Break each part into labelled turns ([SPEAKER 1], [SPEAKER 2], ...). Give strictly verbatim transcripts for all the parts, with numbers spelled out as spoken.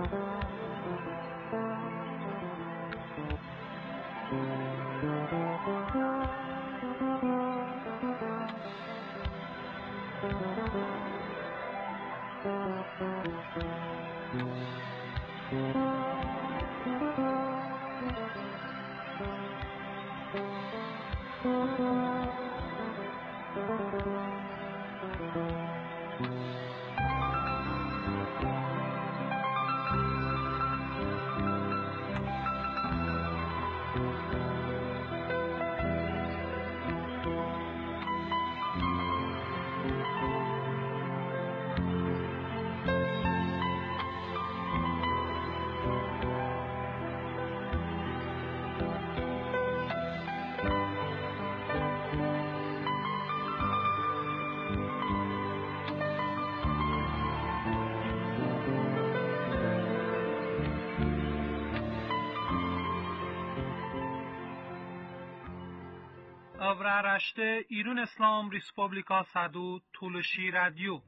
[SPEAKER 1] Avraaraşte İran İslam Respublika Sadu Tuluşi Radyo.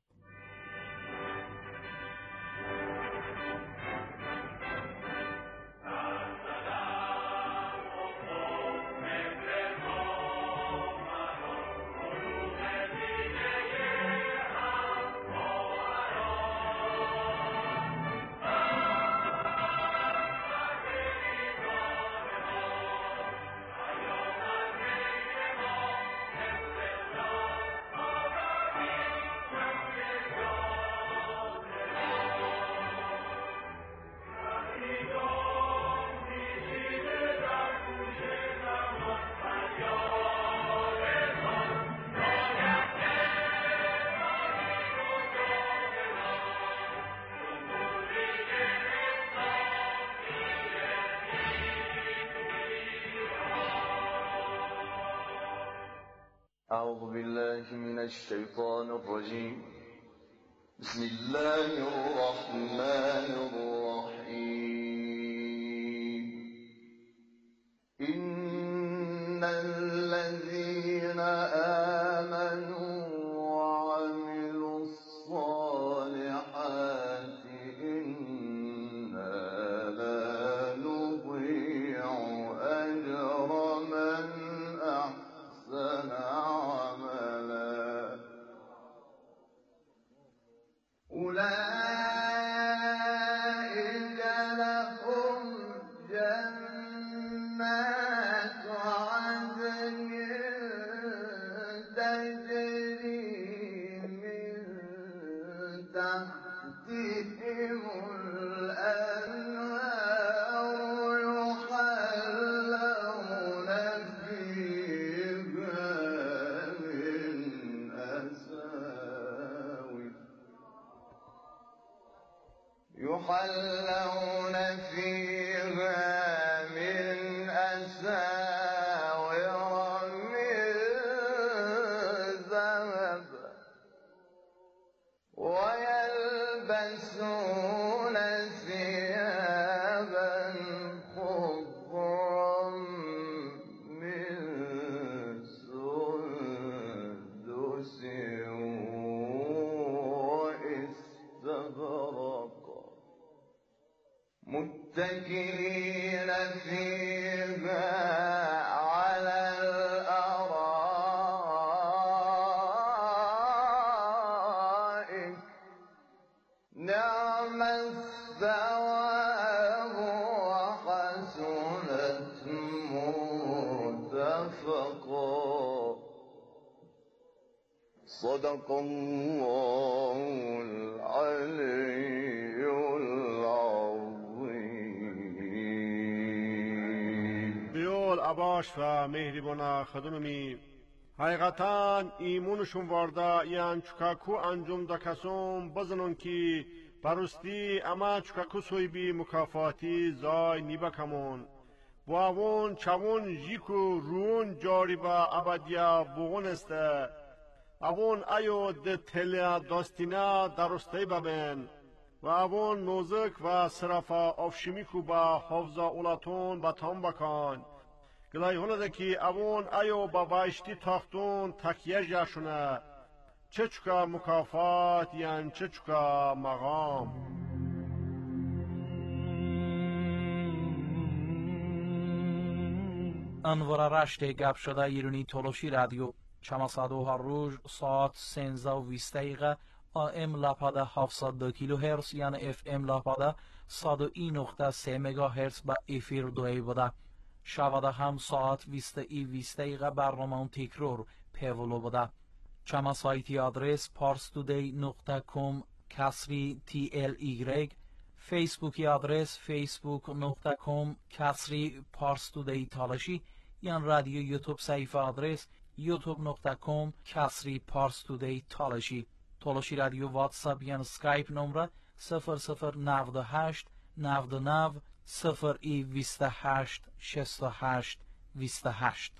[SPEAKER 2] أعوذ بالله من الشيطان الرجيم. بسم الله الرحمن الرحيم. إن الذين آمنوا وعملوا الصالحات إنا لا نضيع أجر من أحسن أولئك لهم جنات عدن تجري من تحتهم الأنهار يحلون فيها من أساور يحلون فيها من أساور من ذهب ويلبسون ثيابا خضرا من سندس واستبرق متكئين فيها على الأرائك نعم الثواب وحسنت مرتفقا. صدق الله العلي العظیم.
[SPEAKER 3] بیول عباش و مهربانا خدممی حقیقتا ایمونشون وارده یان چکاکو انجام دا کسوم بزنون کی برستی اما چکاکو سوی بی مکافاتی زای نیبا کمون باون چون جیکو رون جاری با ابدیا بوغن استه اوون ایو ده تلیا داستینا درسته ببین و اوون نوزک و صرفا افشمیکو با حفظا اولاتون بطان بکن گلای هنده که اوون ایو با بایشتی تاختون تکیه جاشونه چه چکا مکافات یان چه چکا مقام.
[SPEAKER 4] انور رشت گپ شده ایرانی تولوشی رادیو چما صدو هر روز ساعت سنزده و بیست دقیقه آم لپاده هفتصد و دو کیلو هرتز یعنی اف ام لپاده صد و یک نقطه سه مگا هرتز با افیر دوی بوده. شباده هم ساعت بیست ای بیست دقیقه برنامه تکرار پیولو بوده. چما سایتی آدرس پارستودی نقطه کام کسری تی ال ایگرگ، فیسبوکی آدرس فیسبوک نقطه کام کسری پارستودی تالشی، یعنی رادیو یوتیوب صفحه آدرس یوتیوب نقطه کام کسری پارستودی تالشی. تالشی رادیو واتساپ یعنی سکایپ نمره صفر صفر نود و هشت نود و نه صفر ای بیست و هشت شصت و هشت بیست و هشت.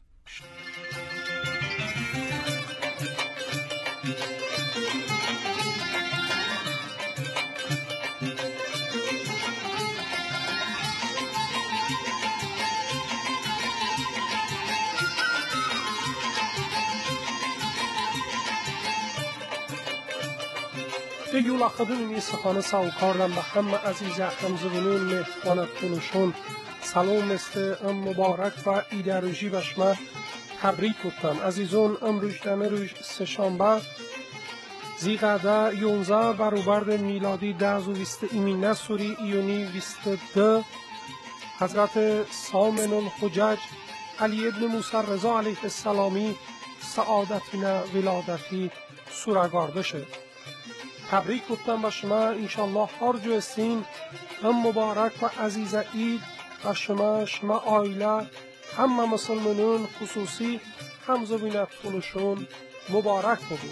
[SPEAKER 5] Yola xadımı sıxanı savkardan به همه عزیز همزبونون مهربان کنشون سلام است ام مبارک و ایدئولوژی و شما تبریک گفتم. عزیزون امروز دمه روز سهشنبه زیقعده یونزده برابر میلادی ده و بیست ایمینه سوری ایونی بیست و دو حضرت سامن الحجج علی ابن موسی رضا علیه السلامی سعادتینا ولادتی سورگارده شد. تبریک گفتم به شما. انشالله هر جو هستین هم مبارک و عزیز عید و شما شما آیله همه مسلمانون خصوصی همزبینت طولشون مبارک بود.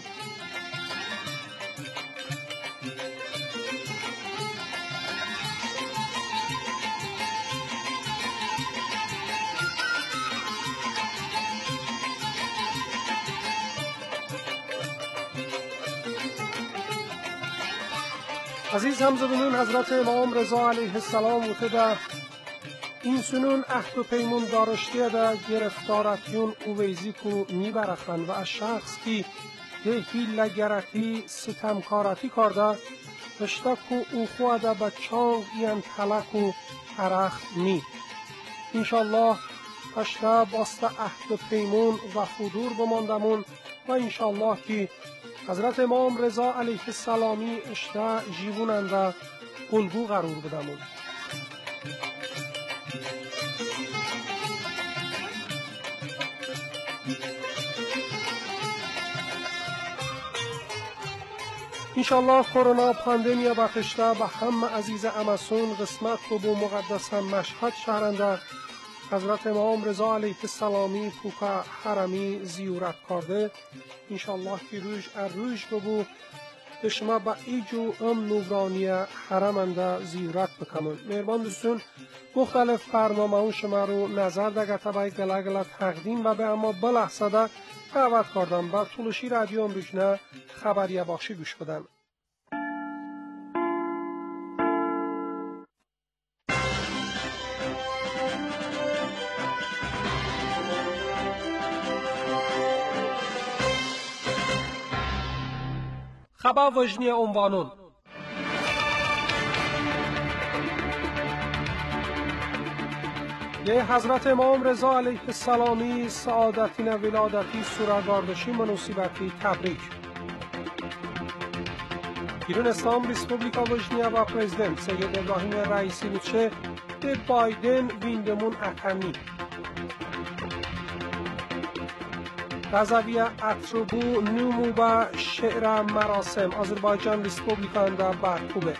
[SPEAKER 5] عزیز همزبونون حضرت امام رضا علیه السلام وقت این سنون عهد و پیمون دارشته ده گرفتارتیون اویزی کو میبرخن و از شخص کی ده هیل گرتی ستمکارتی کرده اشتا کو او خواده به چانگ این تلک و عرخ نی. انشالله اشتا باسته عهد و پیمون و حضور بماندمون و انشالله که حضرت امام رضا علیه السلامی اشتا جیبونند و الگو قرار بدمون. انشالله کرونا پاندمیا بخشته به همه عزیز امسون قسمت رو به مقدس مشهد شهرنده حضرت امام رضا علیه السلامی پوکا حرمی زیارت کرده. انشالله که روش اروش ببو به شما با ایجو ام نورانی حرمنده زیارت بکنون. مهربان دوستون مختلف برنامه اون شما رو نظر دگه تبای گله گله تقدیم و به اما بلحظه ده دعوت کردم با طولشی رادیو امروزنه خبریه بخشی گوش بدن. خبر وجنی عنوانون یه حضرت امام رضا علیه السلامی سعادتین ولادتی سورگاردشی مناسبتی تبریک. ایران اسلام ریسپوبلیکا وجنیا و پرزیدنت سید ابراهیم رئیسی بوچه به بایدن ویندمون اتمی رضویه اتروبو نومو با شعر مراسم آذربایجان ریسپوبلیکان در برکوبه.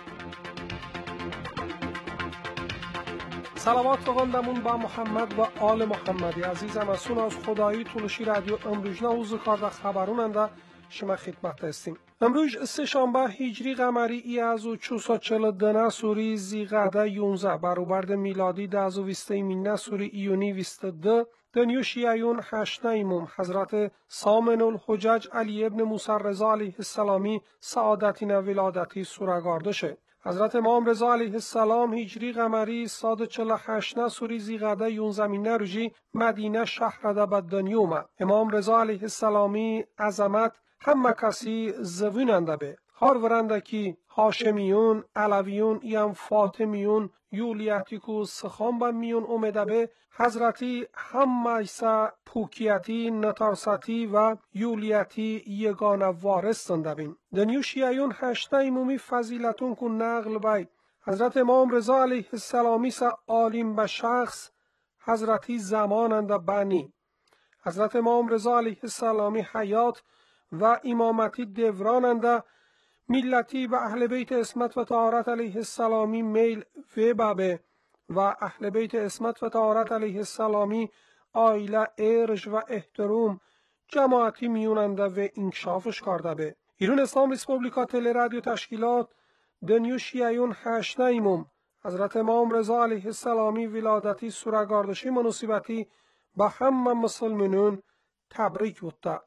[SPEAKER 5] سلامات بخواندمون با محمد و آل محمدی. عزیزم از سون از خدایی طولشی رادیو امروزنه اوزو کار و خبروننده شما خدمت هستیم. امروز سه شنبه هجری قمری ای از و چهارصد و چهل و دو سوری زیقعده یونزده برابر میلادی ده و بیست ایمینه سوری ایونی بیست و دو دنیو شیعیون هشت ایموم حضرت سامن الحجج علی ابن موسی رضا علیه السلامی سعادتینا ولادتی سورگارده شه. حضرت امام رضا علیه السلام هجری قمری صد و چهل و هشت سوری زیقعده یونزده مینه روزی مدینه شهر ده به دنیومه. امام رضا علیه السلامی عظمت همه کسی زویننده به هارورندکی هاشمیون، علویون، یم فاطمیون، یولیتی کو سخان با میون اومده به حضرتی همیسا پوکیتی نتارساتی و یولیتی یگانه وارث سندبین. دنیو شیعیون هشته ایمومی فضیلتون کو نقل بای حضرت امام رضا علیه السلامی سا عالم به شخص حضرتی زمانند بانی. حضرت امام رضا علیه السلامی حیات و امامتی دورانند ملتی و اهل بیت اسمت و طهارت علیه السلامی میل و بابه و اهل بیت اسمت و طهارت علیه السلامی آیله ارج و احترام جماعتی میوننده و انکشافش کرده به. ایران اسلام ریسپوبلیکا تل رادیو تشکیلات دنیو شیعیون هشت ایموم حضرت امام رضا علیه السلامی ولادتی سورگاردشی مناسبتی با همه مسلمانون تبریک بوده.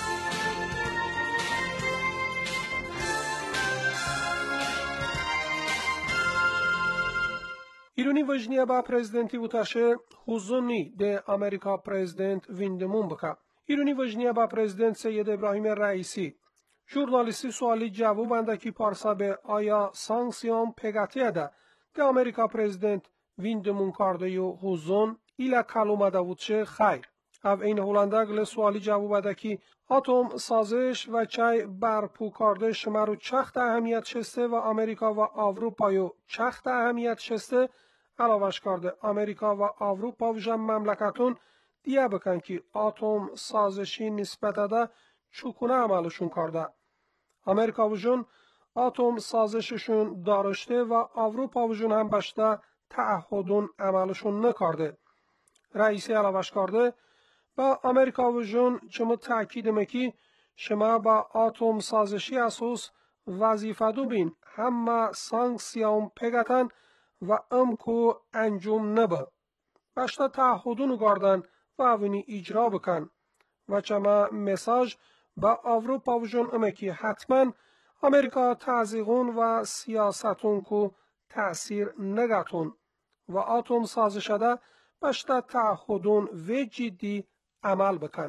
[SPEAKER 5] ایرانی وجنیه با پرزیدنتی بوتاشه حضونی ده امریکا پرزیدنت ویندمون بکا. ایرانی وجنیه با پرزیدنت سید ابراهیم رئیسی. ژورنالیستی سوالی جواب اندکی پارسا به آیا سانکسیون پگاتیه ده ده امریکا پرزیدنت ویندمون کرده یو حضون ایلا کلومه ده بودشه خیر. او این هولنده گل سوالی جواب اندکی اتم سازش و چای برپو کرده شمارو چخت اهمیت شسته و امریکا و اروپایو چخت اهمیت شسته علاوهش کرده امریکا و اروپا و جمع مملکتون دیه بکن که اتم سازشی نسبت ده چکونه عملشون کرده. امریکا و جون اتم سازششون دارشته و اروپا و جون هم بشته تعهدون عملشون نکرده. رئیسی علاوهش کرده با امریکا و جون چمو تأکید مکی شما با اتم سازشی اساس وظیفه دو بین همه سانکسیون پگتن و امکو انجام نبه. بشتا تعهدونو گردن و اوینی اجرا بکن و چما مساج با اروپا و جون امکی حتما امریکا تعزیقون و سیاستون کو تأثیر نگتون و اتم سازشده بشتا تعهدون و جدی عمل بکن.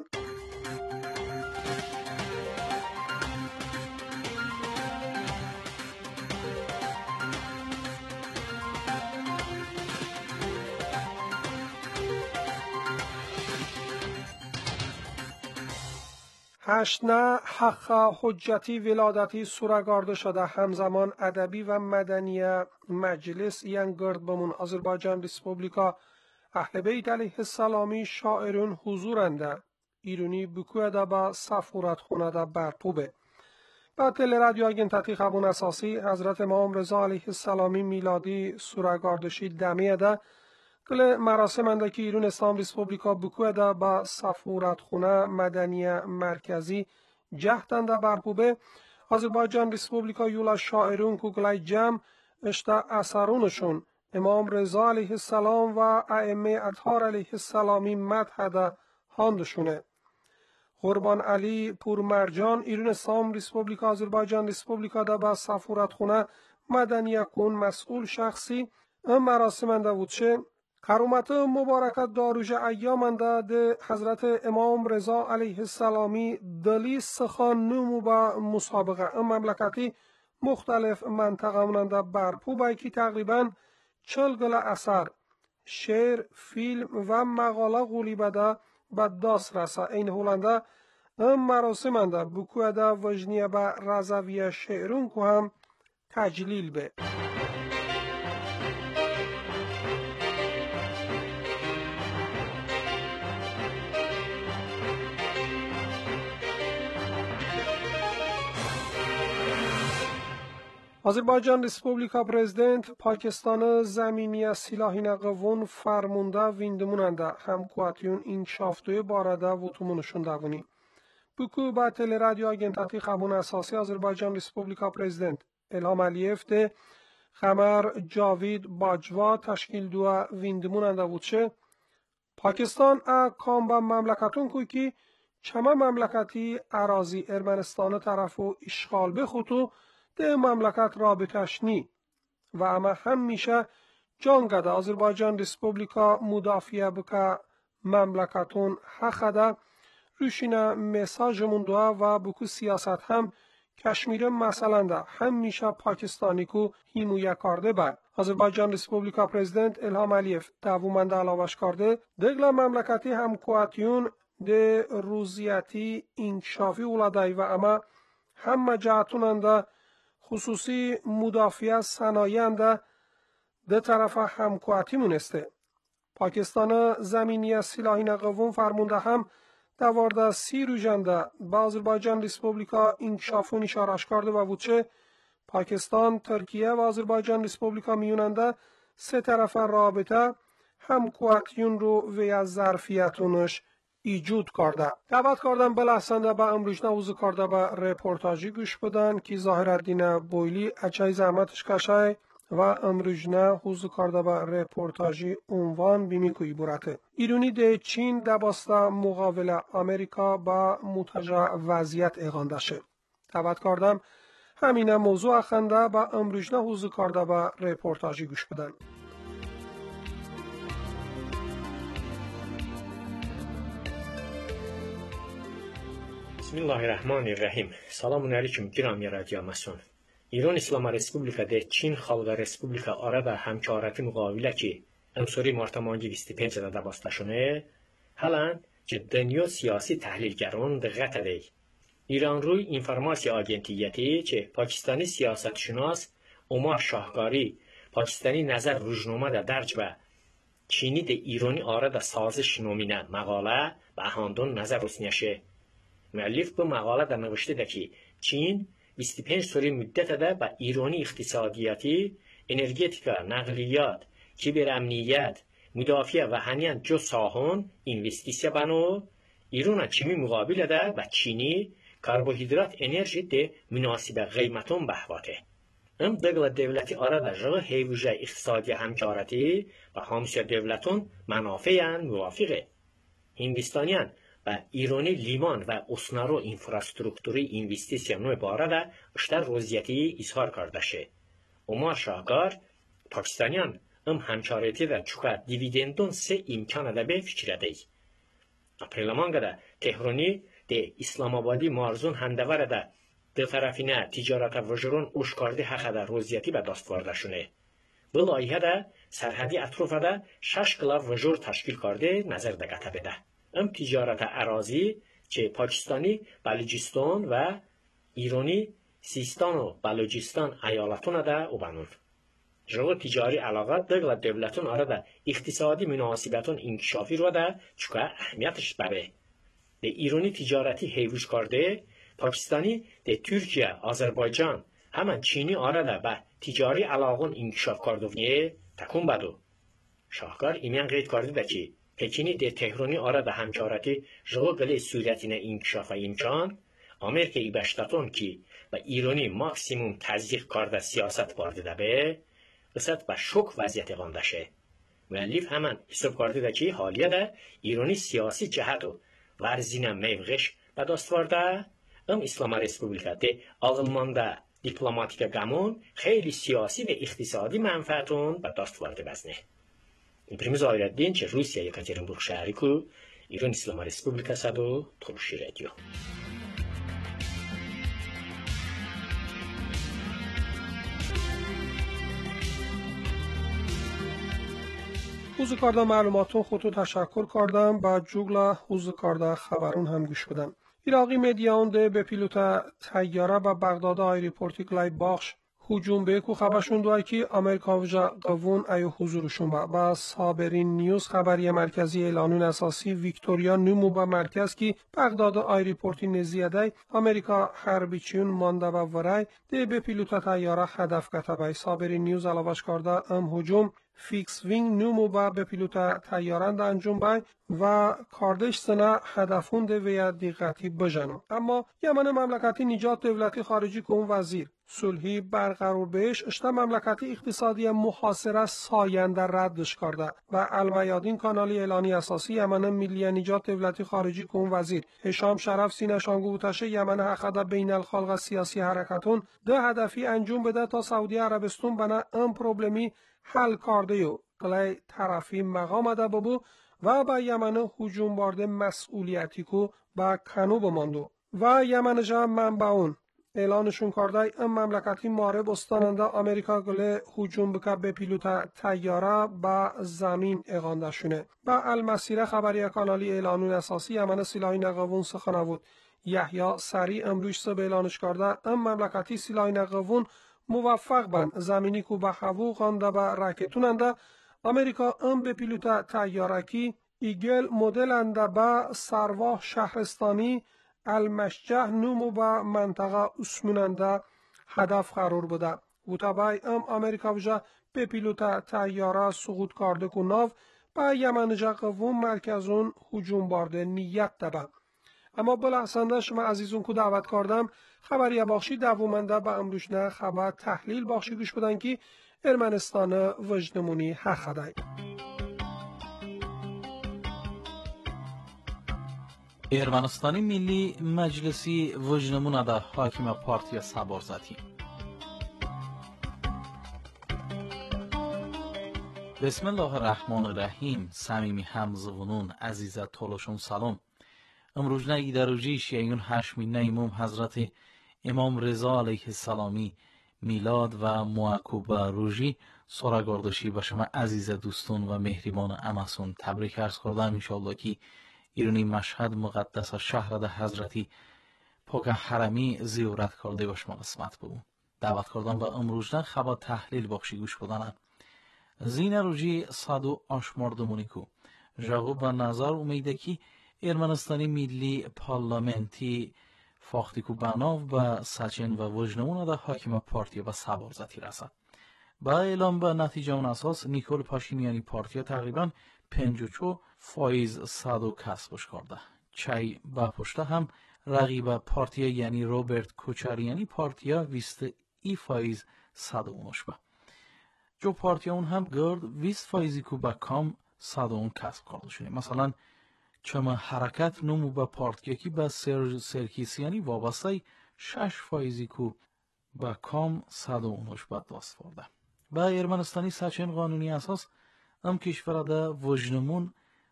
[SPEAKER 5] هشتنه حق حجتی ولادتی سورگارده شده همزمان ادبی و مدنی مجلس ین گرد بمون آذربایجان ریسپوبلیکا اهل بیت علیه السلامی شاعرون حضورنده ایرونی بکوه ده با سفورت خونه ده برپوبه. با تل رادیو آگنتاتی خبون اساسی حضرت امام رضا علیه السلامی میلادی سورگاردشی دمیه ده کل مراسم انده که ایرون اسلام ریسپوبلیکا بکوه ده با سفورت خونه مدنی مرکزی جهتنده برپوبه. آذربایجان ریسپوبلیکا یولا شاعرون که گلای جمع اشتا اثرونشون امام رضا علیه السلام و ائمه اطهار علیه السلامی مدح ده هاندشونه. قربان علی پورمرجان ایران اسلام ریسپوبلیکا آذربایجان ریسپوبلیکا ده با سفورت خونه مدنی کن مسئول شخصی ام مراسم انده بودشه کرومت مبارکت داروژ ایام انده ده حضرت امام رضا علیه السلامی دلی سخان نمو با مسابقه ام مملکتی مختلف منطقه مننده برپو بای که تقریباً چل گل اثر شعر فیلم و مقاله غولی بده به داست رسه. این هولنده ام مراسم انده بکوه ده وجنیه به رضویه شعرون که هم تجلیل به. آذربایجان ریسپوبلیکا پرزیدنت پاکستان زمینی سلاحین قوون فرمونده ویندموننده همکواتیون انکشافتوی بارده وطومونشون دوونی. بکو با تل رادیو آگنتاتی خبون اساسی آذربایجان ریسپوبلیکا پرزیدنت الهام علیف ده خمر جاوید باجوا تشکیل دو ویندموننده وچه پاکستان ا کامبا مملکتون کوی که چما مملکتی اراضی ارمنستان طرفو اشغال بخوتو ده مملکت رابطش نی و اما هم میشه جانگده آذربایجان ریسپوبلیکا مدافعه بکه مملکتون حق ده روشینه مساج مندوه و بکو سیاست هم کشمیر مثلا da همیشه پاکستانی کو هیمویا کرده با آذربایجان ریسپوبلیکا پرزیدنت الهام علیف دوومند علاوش کرده دگلا مملکتی همکواتیون ده روزیتی انکشافی اولادای و اما همه جهتوننده خصوصی مدافع صنایعنده ده طرف همکواتی مونسته. پاکستان زمینی سلاحی قوم فرمونده هم دوارده سی روژنده با آذربایجان ریسپوبلیکا انکشافون اشارش کرده و بودچه پاکستان، ترکیه و آذربایجان ریسپوبلیکا میوننده سه طرف رابطه همکواتیون رو و از ظرفیتونش ایجود کرده. دعوت کردم بلحسنده با امروجنه حوض کرده با رپورتاجی گوش بدن که ظاهرالدین بویلی اچای زحمتش کشای و امروجنه حوض کرده با رپورتاجی عنوان بیمی کوی براته. ایرونی ده چین دباسته مقابل امریکا با متجا وضعیت اغانده شه. دعوت کردم همینه موضوع اخنده با امروجنه حوض کرده با رپورتاجی گوش بدن.
[SPEAKER 6] Bismillahirrahmanirrahim. Selamun aleyküm girami radyomasyon. İran İslam Respublikada Çin Xalq Respublika arada həmkarəti müqavilə ki, əmsuri martamangi vistipensiyada da bastlaşını, hələn ki, dünya siyasi təhlilgərun diqqət edək. İran Ruy İnformasiya Agentiyyəti ki, Pakistani siyasətşünas Omar Şahqari Pakistani nəzər rujnoma da dərc və Çini də İrani arada sazış nominə məqalə və əhandun nəzər rusnyaşı. müəllif bu məqalədə növişdi ki, Çin بیست و پنج سال مدت ده با ایرانی اقتصادیاتی، انرژتیکا، نقلیات، کیبر امنیت، مدافع و هنیان جو ساهون اینوستیسیا بانو ایران چیمی مقابل ده و چینی کربوهیدرات انرژی ده مناسب قیمتون بهواته. ام دقل دولتی آراده جغ هیوژه اقتصادی همکارتی و همسیا دولتون منافعان موافقه. هندستانیان و ایرانی لیمان و اسنارو اینفراستروکتوری اینوستیسیا نوع بارده اشتر روزیتی اظهار کرده شه. عمر شاهکار پاکستانیان ام همکارتی در چوکا دیویدندون سه امکانه ده به فکره دی. اپریلمانگه ده تهرانی ده اسلام آبادی مارزون هندواره ده ده طرفینه تجارت وجرون اشکارده حقه ده روزیتی به دست وارده شونه. به لایحه ده سرحدی اطرافه ده شش کلاف وجور تشکیل کرده نظر ده گته بده. ام تجارت اراضی که پاکستانی بلوچستان و ایرانی سیستان و بلوچستان ایالتون ده او بانون. جو تجاری علاقه دقل دولتون آره ده اقتصادی مناسبتون انکشافی رو ده چکه اهمیتش بره. ده ایرانی تجارتی حیوش کرده پاکستانی ده ترکیه، آذربایجان همان چینی آره ده به تجاری علاقون انکشاف کرده و تکون بدو. شاهکار ایمیان قید کرده ده که پکینی ده تهرانی آره ده همکارتی جو گلی صورتینه انکشاف امکان امریکای بشتاتون که و ایرانی ماکسیموم تزریق کرده سیاست وارد ده به رسد به شوک وضعیت غانده شه. مؤلف همان حساب کرده ده که حالیه ده ایرانی سیاسی جهت و ورزینه میوغش به دست وارده ام اسلام رسپوبلیکا ده آلمانده دیپلماتیک گمون خیلی سیاسی و اقتصادی منفعتون به دست وارده بزنه. İbrimiz Ayreddin ki Rusiya Yekaterinburg şəhəri ku İran İslam Respublikası da Tuluşi Radio.
[SPEAKER 5] حوزه کارده معلوماتون خودتو تشکر کردم با جوگلا حوزه کارده خبرون هم گوش بدن. ایراقی مدیان ده به پیلوت تیاره با بغداد آیریپورتی گلای باخش هجوم به کو خبرشون دوی که امریکا وجا قوون ایو حضورشون با با صابرین نیوز خبری مرکزی اعلانون اساسی ویکتوریا نمو با مرکز که بغداد آیریپورتی نزیده امریکا حربیچیون مانده و ورای ده به پیلوت تیاره هدف کتبه. صابرین نیوز علاوش کرده ام هجوم فیکس وینگ نمو با به پیلوت تیارند انجام بای و کاردش سنا هدفون ده ویا دقتی بجنو. اما یمن مملکتی نجات دولتی خارجی که اون وزیر صلحی برقرار بهش اشتا مملکتی اقتصادی محاصره ساینده ردش کرده و المیادین کانالی اعلانی اساسی یمن ملی نجات دولتی خارجی که اون وزیر هشام شرف سینشانگو بوتشه یمن حقده بین الخلق سیاسی حرکتون ده هدفی انجام بده تا سعودی عربستان بنا ام پروبلمی حل کرده یو قلعه طرفی مقام ده ببو و با یمن هجوم بارده مسئولیتی کو با کنو بماندو و یمن جا منبعون e'lonishun karday ام مملکتی مارب استاننده آمریکا گله هجوم بکه به پیلوت تیاره به زمین اغانده شونه. به المسیره خبری کانالی اعلانون اساسی امن سلاحی نقوون سخنه یحیی سریع امروز سه به اعلانش کرده ام مملکتی سلاحی نقوون موفق بند زمینی که به هوا غانده به راکتوننده آمریکا ام به پیلوت تیارکی ایگل مدل انده به سرواه شهرستانی المشجه نومو به منطقه اسموننده هدف قرار بوده. و تبعی ام امریکا وجه به پیلوت تیاره سقوط کرده که ناو به یمنجه قوم مرکزون هجوم بارده نیت دبه. اما بلحسنده شما عزیزون که دعوت کردم خبری باخشی دوومنده به امروشنه خبر تحلیل باخشی گوش بدن که ارمنستان وجدمونی حق ده.
[SPEAKER 4] ارمنستانی ملی مجلسی وجنمون ده حاکم پارتی سبارزتی. بسم الله الرحمن الرحیم. صمیمی همزبونون عزیزت طولشون سلام. امروز نه ایدروجی شیعیون هشمینه امام حضرت امام رضا علیه السلامی میلاد و معکوب روژی سراگردشی به شما عزیز دوستون و مهربان امسون تبریک عرض کردم. انشاءالله که ایرانی مشهد مقدس شهر ده حضرتی پاک حرمی زیارت کرده باش ما قسمت بود. دعوت کردم و امروز نه خبر تحلیل بخشی گوش بدنم. زین روجی صدو آشماردمونیکو جاگو به نظر امیده که ارمنستانی ملی پارلمنتی فاختی کو بناو با سچن و وجنمون ده حاکم پارتی و سبارزتی رسد. با اعلام به نتیجه اون اساس نیکول پاشینیانی پارتی تقریبا پنج و چهار فایز صدو کسبش کرده. چای با پشته هم رقیب پارتی یعنی روبرت کوچاریانی پارتی بیست ای فایز صدو اونش با. جو پارتی اون هم گرد بیست فایزی کو با کام صدو اون کسب کرده شده. مثلا چما حرکت نمو با پارتی که با سرج سرکیسیانی وابسته شش فایزی کو با کام صدو اونش با دست فرده. با ارمنستانی سچن قانونی اساس ام کشور ده وجنمون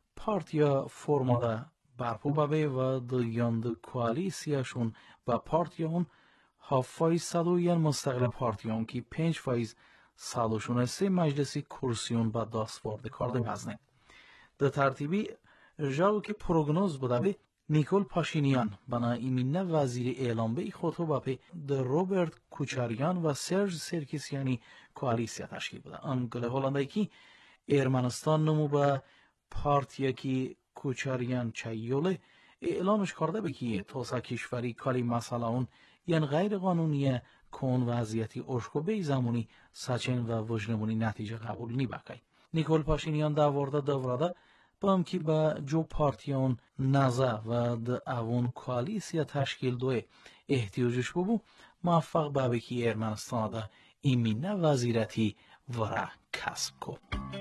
[SPEAKER 4] پارتیا فرما ده برپو ببه و دیاند کوالیسیاشون با پارتیا اون هاف فایز صدو یعنی مستقل پارتیا اون که پنج فایز صدوشون سه مجلسی کرسیون با دست فرده کرده وزنه. ده ترتیبی جاو که پروگنوز بوده به نیکول پاشینیان بنا ایمینه وزیر اعلام به خودو باپی ده روبرت کوچاریان و سرج سرکیسیانی کوالیسیا تشکیل بوده. ام گله هولنده که ارمنستان نمو با پارتیا که کوچاریان چایوله اعلامش کرده به که توسا کشوری کالی مسئله اون یعنی غیر قانونیه کون وضعیتی اشکو به زمانی سچن و وجنمونی نتیجه قبول نی بکی. نیکول پاشینیان داورده دورده با هم که با جو پارتیان نزه و د اون کوالیسیا تشکیل دوه احتیاجش ببو موفق به که ارمنستان ده ایمینه وزیرتی ورا کسب کو.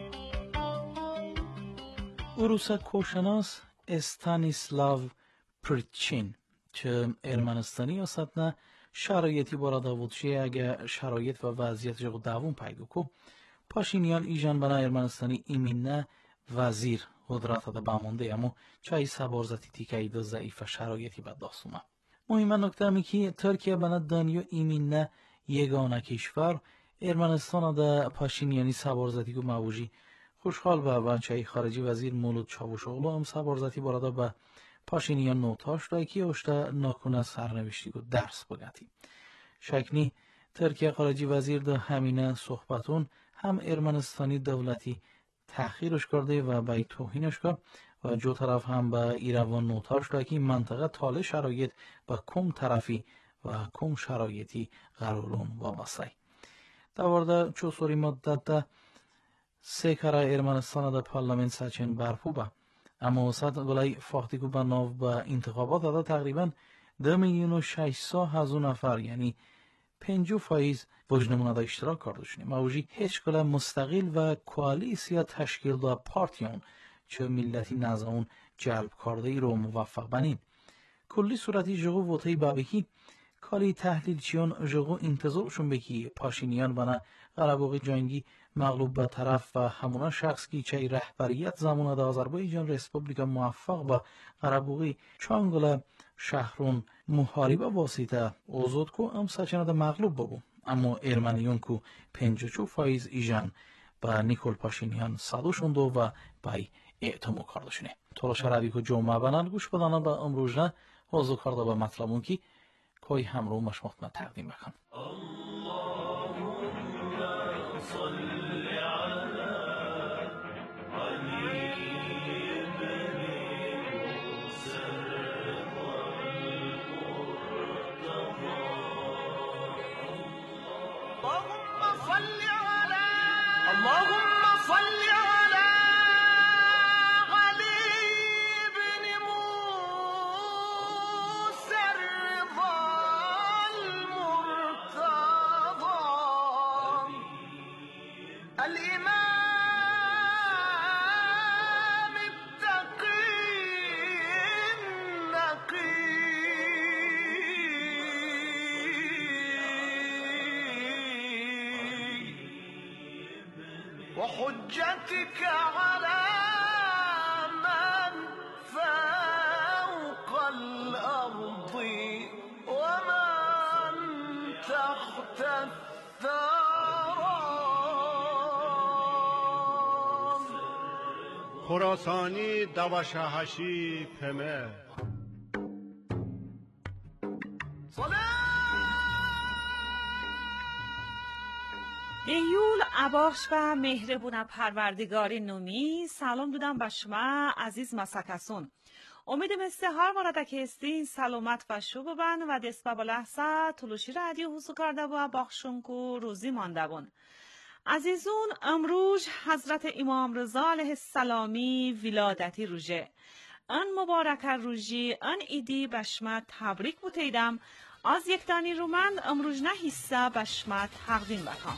[SPEAKER 4] روسا کوشناس استانیسلاو پریچین چه ارمنستانی است نه شرایطی بارادا بود شه اگه شرایط و وضعیت جو دوون پیدا کو پاشینیان ایجان بنا ارمنستانی ایمینه وزیر قدرت ده بمانده اما چای سبارزتی تیکایی ده ضعیف شرایطی بد دست اومد. مهم نکته همی که ترکیه بنا دنیا ایمینه یگانه کشور ارمنستان ده پاشینیانی سبارزتی کو موجی خوشحال به بچه خارجی وزیر مولود چاوشوغلو هم سبارزتی بارادا به پاشینیان نوتاش را که اشتا ناکنه سرنوشتی کو درس بگتی. شکنی ترکیه خارجی وزیر ده همینه صحبتون هم ارمنستانی دولتی تأخیرش کرده و به توهینش کرد و جو طرف هم به ایروان نوتاش را که منطقه تاله شرایط و کم طرفی و کم شرایطی قرارون وابسته. دوارده چو سوری مدت ده سه کاره ارمنستان ده پارلمنت سچن برپو با اما وسط گلای فاختی که به ناو به انتخابات ده تقریبا دو میلیون و ششصد هزار نفر یعنی پنجو فایز وجنمون ده اشتراک کرده شدیم. موجی هیچ گله مستقل و کوالیسیا تشکیل ده پارتیون چه ملتی نزاون جلب کرده ای رو موفق بنین. کلی صورتی جغو وطهی بابکی کالی تحلیل چیون جغو انتظارشون بکی پاشینیان بنا قربوغی جنگی مغلوب به طرف و همونا شخص کی چه رهبریت زمان ده آذربایجان ریسپوبلیکا موفق با قربوغی چانگل شهرون محاربه واسطه اوزود کو ام سچنه ده مغلوب ببو اما ارمنیون کو پنج و چو فایز ایجان با نیکول پاشینیان صدوشون دو و بای اعتمو کردشونه تلاش رادیو کو جمعه بنان گوش بدانن با امروزنه حضور کرده به مطلبون کی کوی همرو مشمختنا تقدیم بکن.
[SPEAKER 7] وحجتك على من فوق الأرض ومن تحت الثرى
[SPEAKER 3] خراسانی دوشهشی پمه
[SPEAKER 8] ایول عباش و مهربون پروردگار نومی سلام دودم به شما عزیز مسکسون. امیدم است هر وارد که استین سلامت و شو ببن و دست به لحظه تلوشی رادیو حضور کرده و باخشون کو روزی مانده بون. عزیزون امروز حضرت امام رضا علیه السلامی ولادتی روزه. ان مبارک روزی ان ایدی به شما تبریک بوتیدم. از یک دانی رو من امروز نه حصه به شما تقدیم بکنم.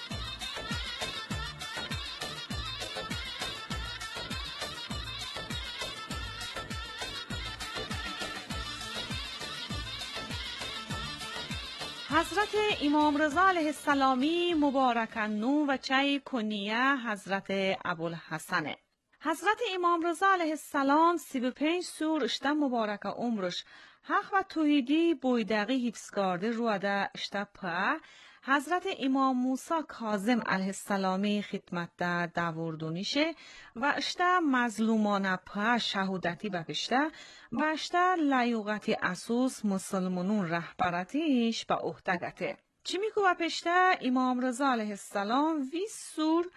[SPEAKER 8] حضرت امام رضا علیه السلامی مبارک نو و چای کنیه حضرت ابوالحسنه. حضرت امام رضا علیه السلام سی و پنج سور اشته مبارک عمرش حق و توحیدی بویدقی حفظ کرده روده اشته په حضرت امام موسی کاظم علیه السلامی خدمت در دوردونیشه و اشته مظلومانه په شهودتی بپشته و اشته لیوغتی اسوس مسلمانون رهبرتیش به عهده گته. چی میگو بپشته امام رضا علیه السلام وی سور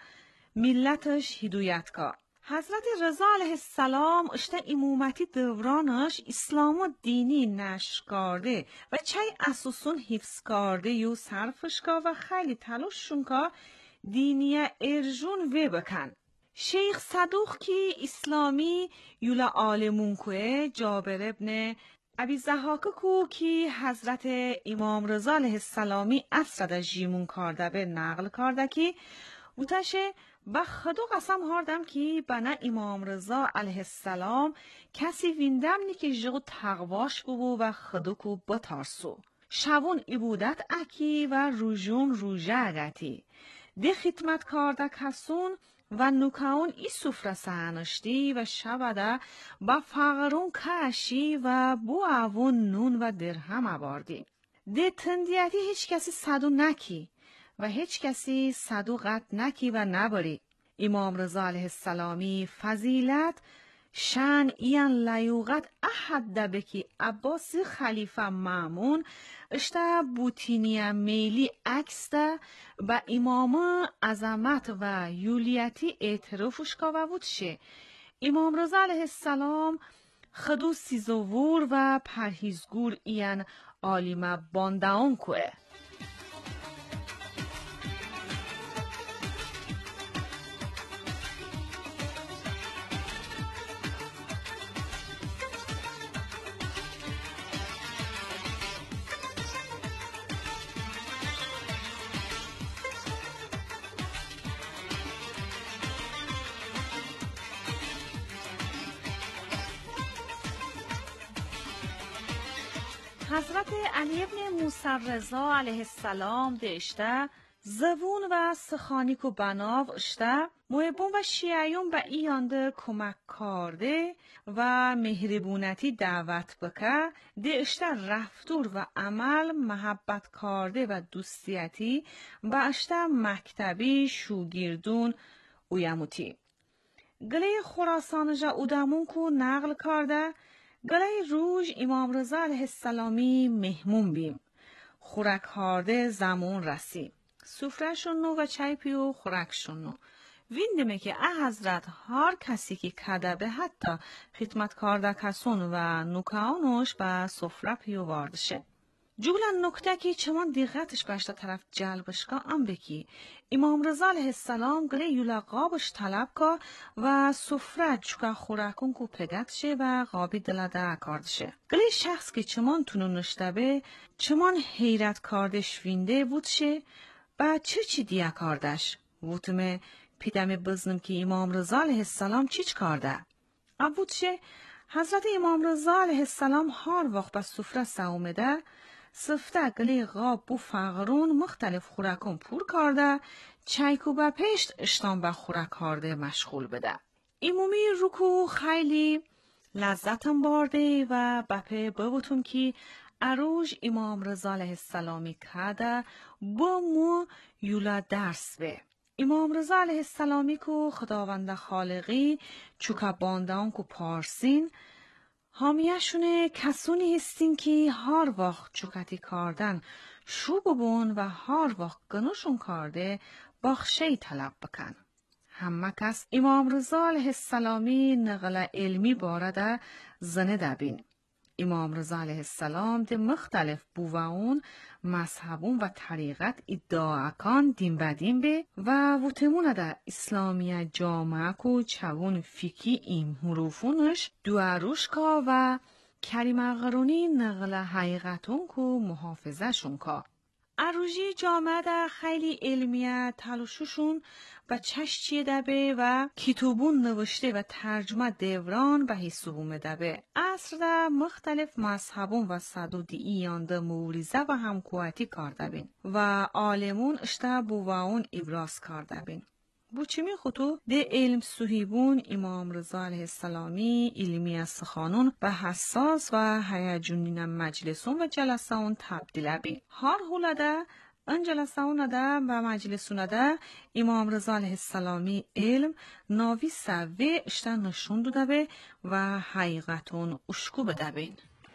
[SPEAKER 8] ملتش هدایت که. حضرت رضا علیه السلام اشته امومتی دورانش اسلام و دینی نشر کرده و چای اساسون حفظ کرده یو صرفش که و خیلی تلاششون که دینیه ارجون وی بکن. شیخ صدوق کی اسلامی یولا آلمون که جابر ابن ابی زحاکه کو کی حضرت امام رضا علیه السلامی اصرده جیمون کرده به نقل کرده کی بوتشه با خدو قسم هاردم که بنا امام رضا علیه السلام کسی ویندم نی که جو تقواش بو و خدو کو بتارسو شبون عبودت اکی و روژون روژه اگتی ده خدمت کرده کسون و نوکاون ای سفره سهنشتی و شبده با فقرون کشی و بو اوون نون و درهم آوردی. ده تندیتی هیچ کسی صدو نکی و هیچ کسی صدوقت نکی و نبری. امام رضا علیه السلامی فضیلت شان ایان لیوغت احد دبکی عباس خلیفه مامون اشتا بوتینی میلی عکس ده با امام عظمت و یولیتی اعترافش که بود شه. امام رضا علیه السلام خدو سیزوور و پرهیزگور ایان عالم بانداون که. حضرت علی ابن موسی رضا علیه السلام داشته زبون و سخانیک و بناو اشته محبون و شیعیون به ایانده کمک کرده و مهربونتی دعوت بکه ده اشتر رفتور و عمل محبت کرده و دوستیتی و اشتر مکتبی شوگیردون اویموتی. گله خراسان جا اودامون کو نقل کرده گله روز امام رضا علیه السلامی مهمون بیم. خورک هارده زمان رسی. سفرهشون نو و چای پیو خورکشون نو. ویندمه که اه حضرت هر کسی که کده به حتی خدمت کرده کسون و نوکانوش به سفره پیو واردشه. جولن نکته که چمان دقتش باشته طرف جلبش که ام بکی امام رضا علیه السلام گله یولا قابش طلب که و سفره چکا خوراکون کو پگت شه و قابی دلده کردشه. گله شخص که چمان تونو نشته به چمان حیرت کردش وینده بود شه با چه چی دیا کردش؟ ووتمه پیدم بزنم که امام رضا علیه السلام چیچ کرده؟ ابود شه حضرت امام رضا علیه السلام هر وقت به سفره ساومده سفته گلی غاب بو فقرون مختلف خوراکون پور کرده چایکو با پشت اشتان به خوراک کرده مشغول بده. ایمومی روکو خیلی لذتم بارده و بپه ببوتون که اروج امام رضا علیه السلامی کده با مو یولا درس به. امام رضا علیه السلامی کو خداوند خالقی چوکا باندان کو پارسین حامیشونه کسونی هستین که هر وقت چوکتی کردن شو ببون و هر وقت گنوشون کرده بخشی طلب بکن. همه کس امام رضا علیه السلامی نقل علمی بارده زنه دبین. امام رضا علیه السلام ده مختلف بوون مذهبون و طریقت ادعاکان دین بدین به و وطمونه ده اسلامی جامعه کو چون فیکی این حروفونش دواروش کا و کلمه قرونی نقل حقیقتون کو محافظه شون کا. اروجی جامعه ده خیلی علمیه تلاششون و چشچیه دبه و کتابون نوشته و ترجمه دوران به حسابومه دبه. عصر ده مختلف مذهبون و صدودی ایانده موریزه و همکواتی کرده بین و عالمون اشته بوواون ابراز کرده بین. بو چمی خطو ده علم سوهیبون امام رضا علیه السلامی علمی از سخانون و حساس و هیجونین مجلسون و جلسون تبدیل بین. هر حوله ان جلسون ده و مجلسون ده امام رضا علیه السلامی علم ناوی سوی اشتن نشون داده به و حقیقتون اشکو بده بین.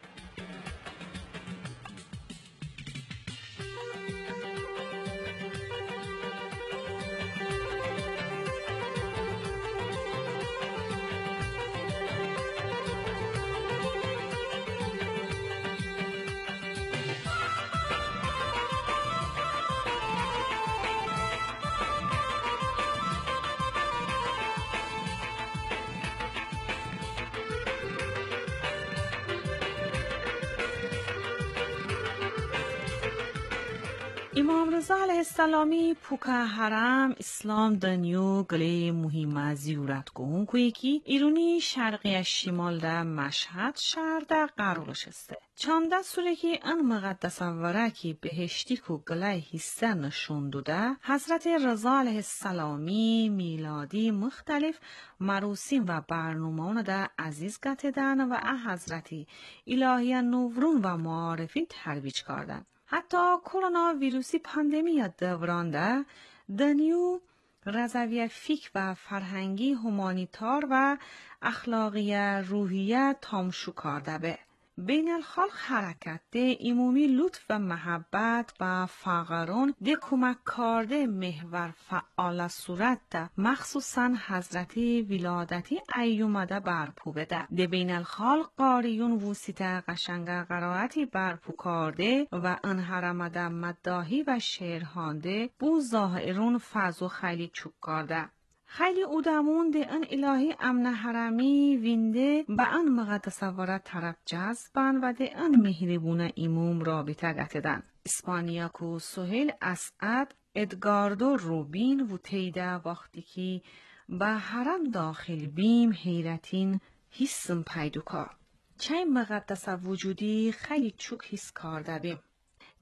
[SPEAKER 8] امام رضا علیه السلامی پوکا حرم اسلام دنیو گلی مهمه زیورت گون کوی کی ایرونی شرقی شمال ده مشهد شهر ده قرارش استه. چانده سوره که ان مقدس وره که بهشتی کو گلی حصه نشون دوده حضرت رضا علیه السلامی میلادی مختلف مروسیم و برنامه‌ان ده عزیز گتدن و حضرتی الهی نورون و معارفی ترویج کردن. حتی کرونا ویروسی پاندمی دوران ده دنیو رضوی فیک و فرهنگی همانیتار و اخلاقی روحیه تامشو کرده به. بین الخلق حرکت ده ایمومی لطف و محبت و فقران ده کمک کرده محور فعال صورت ده مخصوصا حضرتی ولادتی ایومده برپو بده. ده بین الخلق قاریون وسیطه قشنگ قرائتی برپو کرده و انحرمده مداهی و شعرهانده بو ظاهرون فضو خیلی چوب کرده. خیلی اودمون ده ان الهی امن حرمی وینده با ان مقدس وارد طرف جذبن و ده ان مهربونه ایموم رابطه گتدن. اسپانیا کو سهیل اسعد ادگاردو روبین و تیده وقتی که با حرم داخل بیم حیرتین حسم پیدوکا. چه مقدس وجودی خیلی چوک حس کرده بیم.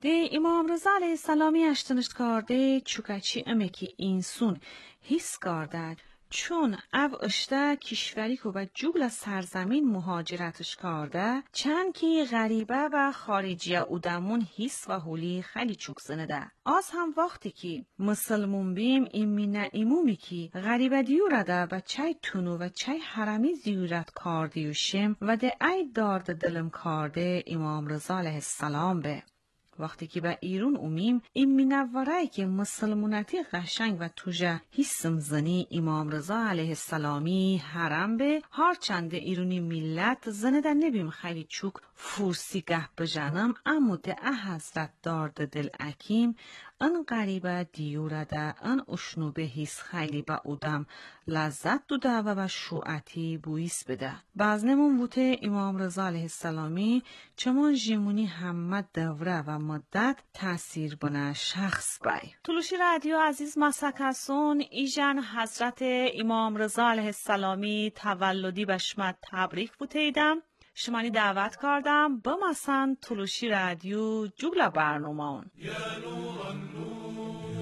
[SPEAKER 8] ده امام رضا علیه السلامی اشتنشت کرده چوکچی امکی اینسون حس کردد چون او اشته کشوری که به جوگل سرزمین مهاجرتش کرده چند که غریبه و خارجی اودمون حس و حولی خیلی چوک زنده. از هم وقتی که مسلمون بیم ایمینه ایمومی که غریبه دیورده و چای تونو و چای حرمی زیورت کردیوشیم و ده ای دارد دلم کرده امام رضا علیه السلام به. وقتی که به ایرون اومیم این منوره که مسلمونتی قشنگ و توجه حسم زنی امام رضا علیه السلامی حرم به هر چند ایرونی ملت زنده نبیم خیلی چوک فورسی گه بجنم اما ده حضرت دارد دل اکیم ان غریبه دیورده ان اشنو به حس خیلی با اودم لذت دوده و به شوعتی بویس بده. بازنمون بوته امام رضا علیه السلامی چمان جیمونی همه دوره و مدت تاثیر بنا شخص بای. تلوشی رادیو عزیز مسکسون ایجان حضرت امام رضا علیه السلامی تولدی بشمت تبریک بوته ایدم. شمانی دعوت کردم با مثلا تلوشی رادیو جوگل برنامه اون.
[SPEAKER 7] يا نور النور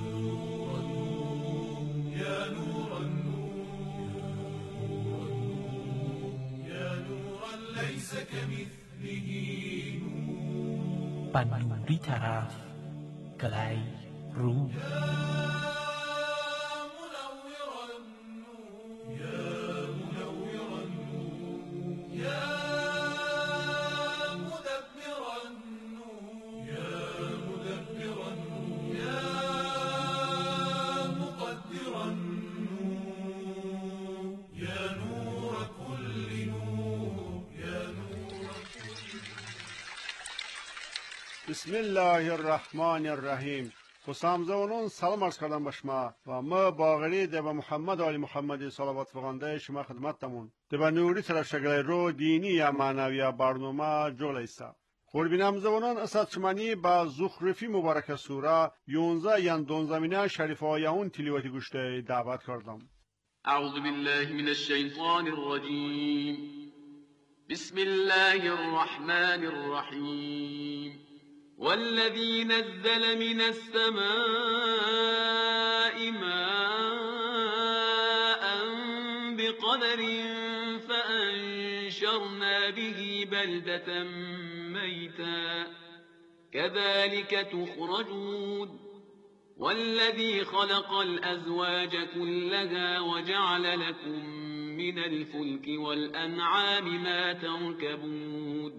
[SPEAKER 7] يا نور النور يا نورا ليس كمثله نور
[SPEAKER 4] بنوری طرف گلای رو
[SPEAKER 3] بسم الله الرحمن الرحیم. خسامزونون سلام عرض کردم به شما و ما باقری ده به محمد آل محمد صلوات فرغانده شما خدمتتمون ده به نوری طرف شگل رو دینی یا معنوی برنامه جغل ایسا. قربینم زبانان اسد شمانی با زخرفی مبارک سوره یونزه یان دونزمینه شریف آیون تلیواتی گوشته دعوت کردم.
[SPEAKER 9] اعوذ بالله من الشیطان الرجیم بسم الله الرحمن الرحیم والذي نزل من السماء ماء بقدر فأنشرنا به بلدة ميتا كذلك تخرجون والذي خلق الأزواج كلها وجعل لكم من الفلك والأنعام ما تركبون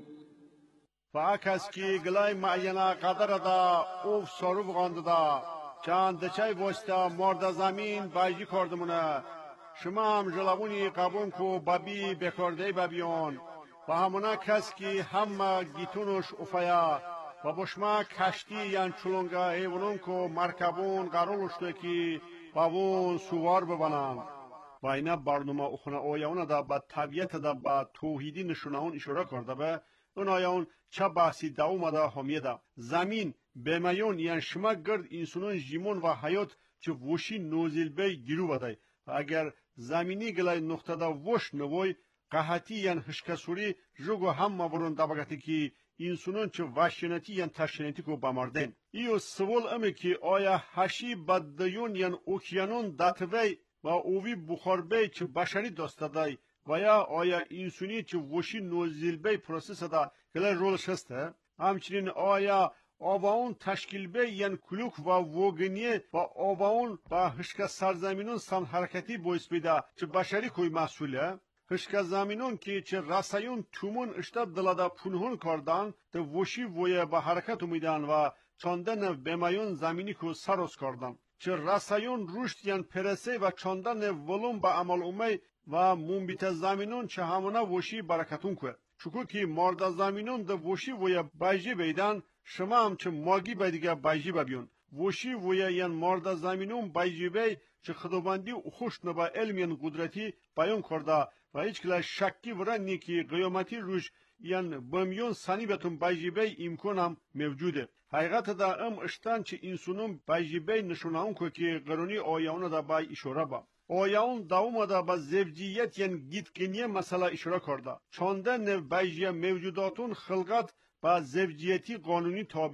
[SPEAKER 3] و کس کی گلای معینه قدر دا اوف سارو بغانده دا چند چای واسطه مرد زمین بایجی کردمونه شما هم جلوونی قبون کو بابی بکرده بابیون و همونه کس کی همه گیتونش افایا و بشما کشتی یان چلونگا ایونون کو مرکبون قرارشته کی باون سوار ببنن و اینا برنامه اخونه اویونه دا با طبیعت دا با توحیدی نشونه اون اشاره کرده به اون آیون چه بحثی دا اومده همیه دا زمین بمیون یعنی شما گرد انسانون جیمون و حیات چه وشی نوزیل بی گیرو بده و اگر زمینی گلای نقطه دا وش نوی قحطی یعنی هشکسوری جوگو هم مبرون دبگتی که انسانون چه وشنتی یعنی تشنیتی کو بمردن ایو سوال امی که آیا هشی بدیون یعنی اوکیانون داتوی و اووی بخار بی چه بشری داسته دای و یا آیا انسانی چه وشی نوزیل بی پروسس دا گلای رولش هسته همچنین آیا آباون تشکیل بی یعنی کلوک و وگنیه و آباون با هشک سرزمینون سم حرکتی بویس بیده چه بشری کوی مسئوله هشک زمینون که چه رسایون تومون اشتاد دلادا پنهون کردن ده وشی ویه با حرکت امیدن و چاندن بمیون زمینی کو سروس کردن چه رسایون رشد یعنی پرسه و چاندن ولوم با عمل اومی و منبت زمینون چه همونه وشی برکتون که چکو که مرد زمینون ده وشی ویه بایجی بیدن شما هم چه ماگی بیدیگه بایجی ببیون وشی ویه یعنی مرد زمینون بایجی بی چه خداوندی خوش نبا علم یعنی قدرتی بیان کرده و هیچ کلا شکی ورنی که قیامتی روش یعنی بمیون سنی بتون بایجی بی امکان هم موجوده حقیقت دا ام اشتن چه انسانون بایجی بی نشونه اون که قرونی آیاون دا بای اشاره با آیاون داوم دا با زوجیت یعنی گیتکنیه مسئله اشاره کرده چانده نو بایجی موجوداتون خلقت با زوجیتی قانونی تابعه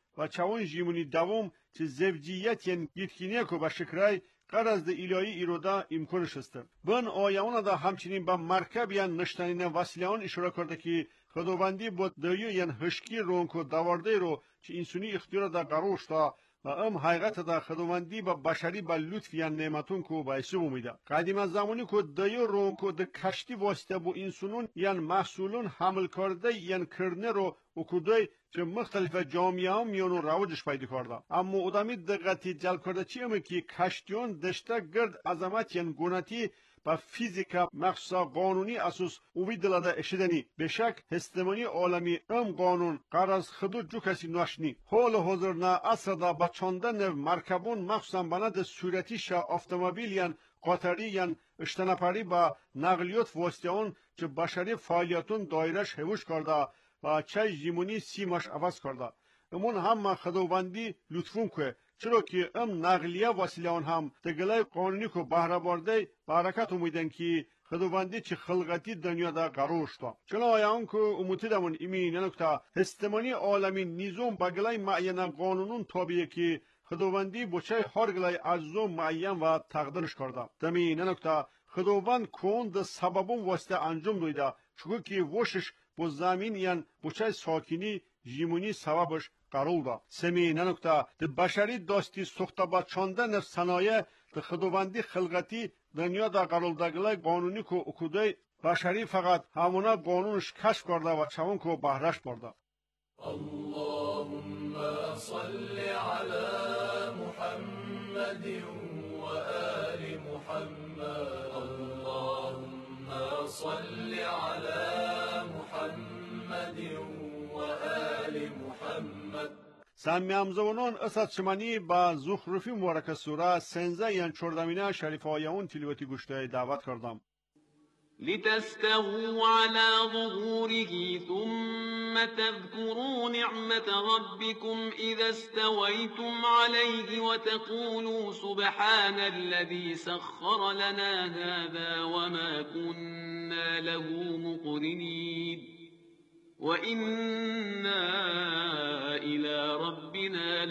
[SPEAKER 3] و چون جیمونی دوم چه زوجیت ین گیتکینه که با شکرای قرض ده الهی ایرودا امکانش است. بن آیاون دا همچنین با مرکب ین نشتنین وسیلهان اشاره کرده که خداوندی بود دیو ین هشکی رون که دوارده رو چه انسانی اختیار دا قروش دا و ام حقیقت دا خداوندی با بشری با لطف ین نعمتون که بایسه بومیده. قدیم از زمانی که دیو رون که ده کشتی واسطه بو انسانون ین محصولون حمل کرده ین کرنه رو و کدای که مختلف جامعه هم میانو رواجش پیدا کرده. اما ادامی دقتی جلب کرده چی همه که کشتیان دشته گرد عظمت ین گونتی با فیزیکا مخصوصا قانونی اساس اوی دلاده اشدنی بشک هستمانی عالمی ام قانون قرض خدو جو کسی ناشنی حال حاضر نه اصدا با چاندن مرکبون مخصوصا بند صورتی شا автомобیل ین قطری ین اشتنپری با نقلیات واسطه اون که بشری فعالیتون دایرش هوش کرده و چای جیمونی سیمش عوض کرده. امون هم خداوندی لطفون که چرا که ام نقلیه وسیله آن هم دگلای قانونی که بهره برده برکت امیدن که خداوندی چه خلقتی دنیا دا قرار شد. چون آیان که امتدمون ایمین نکته هستمانی عالمی نیزوم بگلای معین قانونون تابعه که خداوندی بچه هر گلای اجزا معین و تقدیرش کرده. دمی نکته خداوند کون ده سببون واسطه انجام دویده چون که وشش با زمین یان بچه ساکنی جیمونی سببش قرار دا. سمی ننکته ده بشری داستی سخته با چاندن صنایع ده خداوندی خلقتی دنیا دا قرار دگلای قانونی که اکوده بشری فقط همونا قانونش کشف کرده و چون که بهرش برده.
[SPEAKER 7] اللهم صل على محمد و آل محمد. اللهم صل على محمد و آل محمد.
[SPEAKER 3] سمی همزونان اسد شمانی با زخرفی مبارک سوره سنزه یان چردمینه شریف آیون تلیوتی گوشته دعوت کردم.
[SPEAKER 9] لتستووا على ظهوره ثم تذكروا نعمة ربكم إذا استويتم عليه وتقولوا سبحان الذي سخر لنا هذا وما كنا له مقرنين وإنا إلى ربنا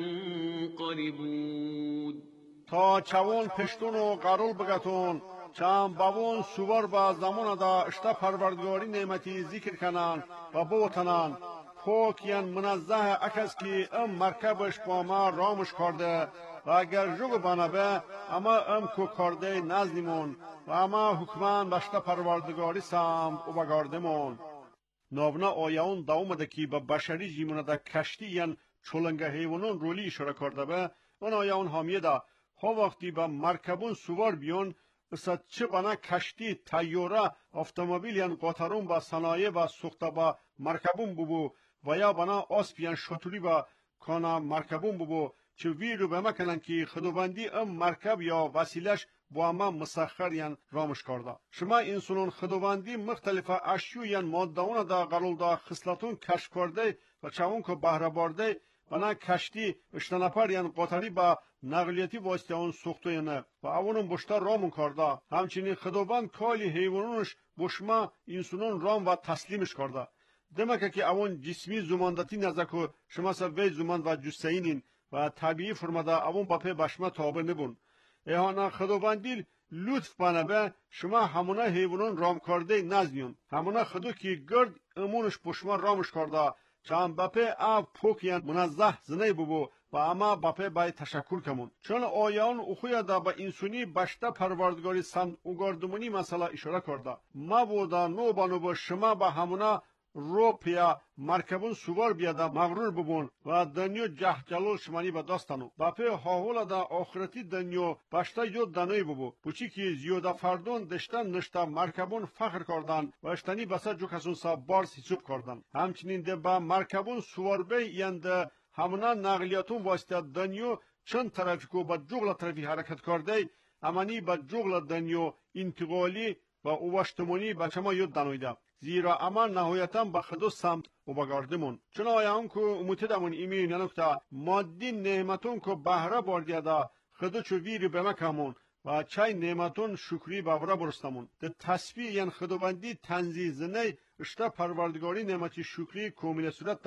[SPEAKER 9] لمنقلبون.
[SPEAKER 3] تا چوان پشتون و قرول بگتون چند بابون سوار با زمان دا اشتا پروردگاری نعمتی ذکر کنن و بوتنن پاک ین منزه اکس که ام مرکبش با ما رامش کرده و اگر جوگ بانبه اما ام کو کرده نزدیمون و اما حکمان بشتا پروردگاری سام و بگاردمون. نابنا آیان دا اومده که با بشری جیمونه دا کشتی ین چولنگه حیوانون رولی اشاره کرده به اون آیان حامیه دا ها وقتی با مرکبون سوار بیون اسد چه بنا کشتی تیاره автомобیل یان قطارون با صنایع با سوخته با مرکبون ببو و یا بنا آسپیان شطوری با کانا مرکبون ببو چه ویرو به مکنن که خداوندی ام مرکب یا وسیلش با اما مسخر یان رامش کرده. شما انسانون خداوندی مختلف اشیو یان مادهون دا قرول دا خصلتون کشف کرده و چون که بهره برده بنا کشتی اشتنپر یان قطاری با نقلیتی واسطه اون سوخته نه و اونم بشتا رامون کرده. همچنین خداوند کالی حیوانونش بشما انسانون رام و تسلیمش کرده. دمکه که اون جسمی زماندتی نزدیک شما سوی زمان و جسینین و طبیعی فرماده اون باپه بشما تابع نبون. ایهانا خداوندی لطف بنابه شما همونا حیوانون رام کرده نزدیون. همونا خدو که گرد امونش بشما رامش کرده. چند باپه آب پوکیان منزه زنه ببو و اما باپه باید تشکر کمون. چون آیان اخویا دا با انسانی بشته پروردگاری سمت اگردمونی مسئله اشاره کرده. ما بودا نو بانو با شما با همونا رو پیا مرکبون سوار بیادا مغرور ببون و دنیا جه جلال شمانی با داستانو. باپه حاولا دا آخرتی دنیا بشته یود دانوی ببو. بچی که زیاده فردون دشتن نشتا مرکبون فخر کردن و اشتنی بسا جو کسون سا بارس حسوب کردن. همچنین ده با مرکبون سوار بی یند همونا نقلیاتون واسطه دنیا چند طرفی که با جغل طرفی حرکت کرده امانی با جغل دنیا انتقالی و اوشتمونی با چما یود دانویده. زیرا اما نهایتا با خدو سمت و بگاردمون. چون آیان که امتدمون ایمی ننکتا مادی نعمتون که بهره باردیده خدو چو ویری بمکمون و چای نعمتون شکری بابرا برستمون. ده تسبیح یان خدوبندی تنزیزنه اشتا پروردگاری نعمتی شکری کومیل صورت دا